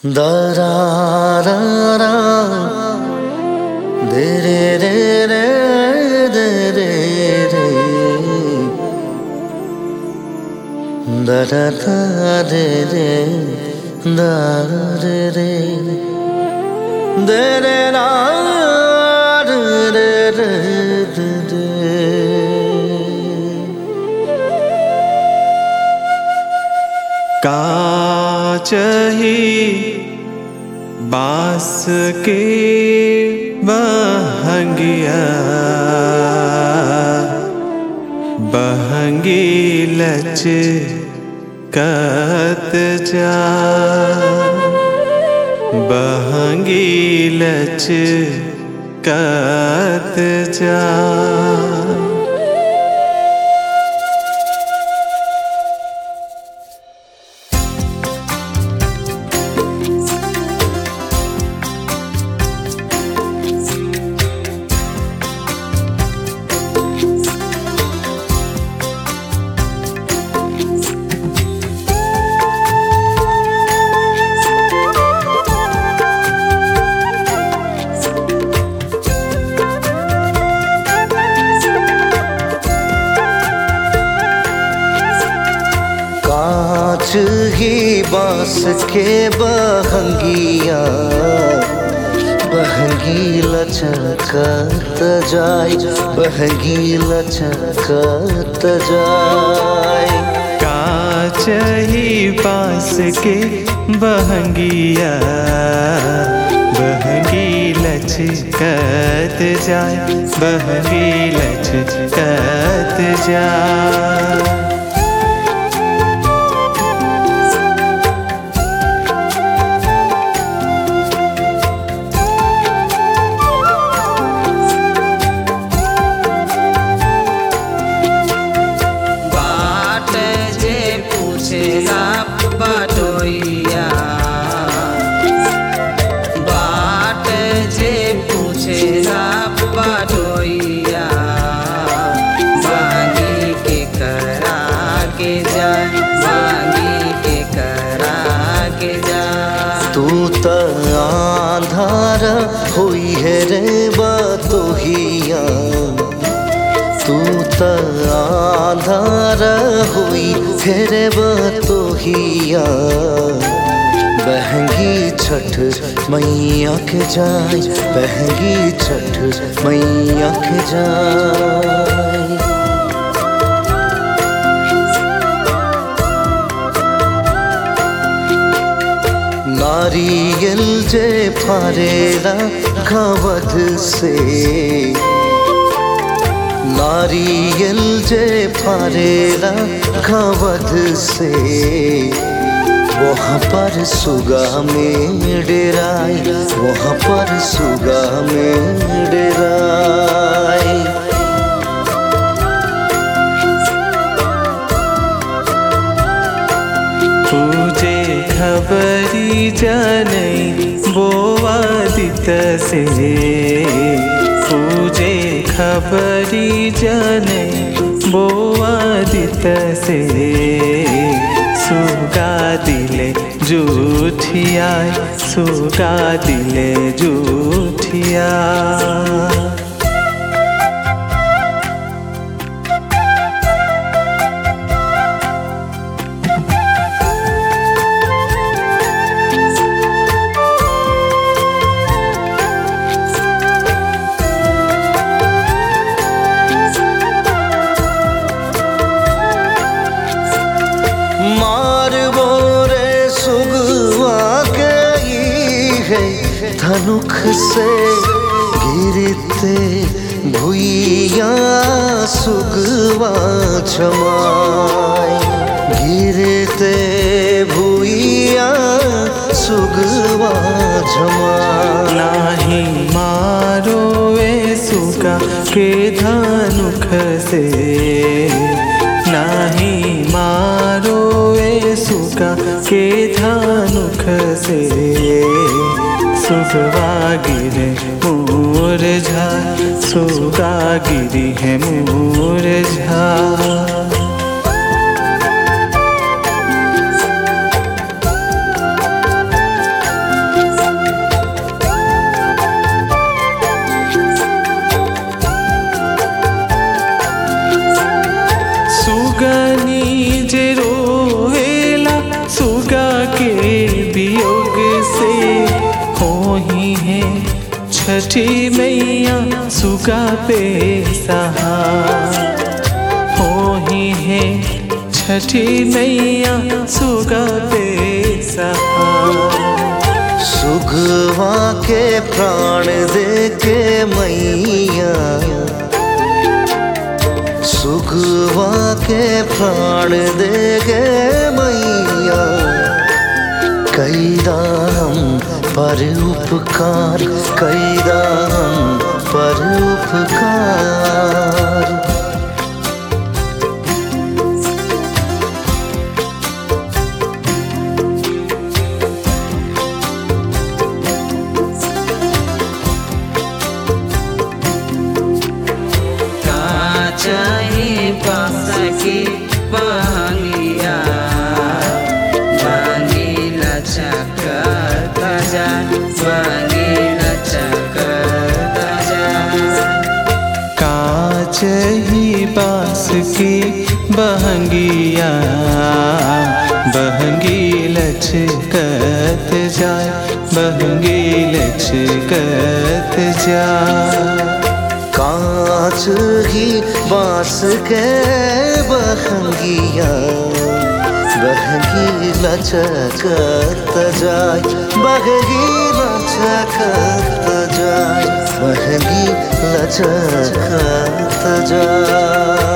Da ra ra ra, de re re re, de re re, da da da de re, da re re, de re ra re re re de re. कांच ही बांस के बहंगिया बहंगी लचकत जा बहंगी लचकत जा। कांच ही बांस के बहंगिया बहंगी लचकत जाय बहंगी लचकत जाय। कांच ही बांस के बहंगिया बहंगी लचकत जाय बहंगी लचकत जाय। बाट जे पूछेला बटोइया बागी के करा के जा बागी के करा के जा। तू त आंधार होई है रे बतोहिया तू त आंधार होई है रे बतोहिया बहंगी छठ मैया के जाय बहंगी छठ मैया के जाय। नारियल जे फारेला घवध से नारियल जे फारेला घवध से वहाँ पर सुगा में डेराय वहाँ पर सुगा में डेराय। तुझे खबरी जनई बोवादित से तुझे खबरी जनई बोवादित से सुगा दिले जूठिया सुगा दिले जूठिया। धनुख से गिरते भुइया सुगवा जमाय गिरते भुइया सुगवा जमाय। नाही मारो ए सुगा के धनुख से नाही मारो ए सुगा के धनुख से सुगवा गिरे मूरझा सुगा गिरी है मूरझा। छठी मैया सुगा पे सहार हो ही है छठी मैया सुगा पे सहार। सुगवा के प्राण दे के मैया, सुगवा के प्राण दे के मैया, कैदा हम पर उपकार, कैदा हम पर उपकार। चाहे पास की बहंगिया बांगी लचकता जा, बांगी लचकता जा। कांच ही बांस की बहंगिया बहंगी लचकत जाए, बहंगी लचकत जाए। कांच ही बांस के बहंगिया बहंगी लचकत जाए, बहंगी लचकत जाए, बहंगी लचकत जाए।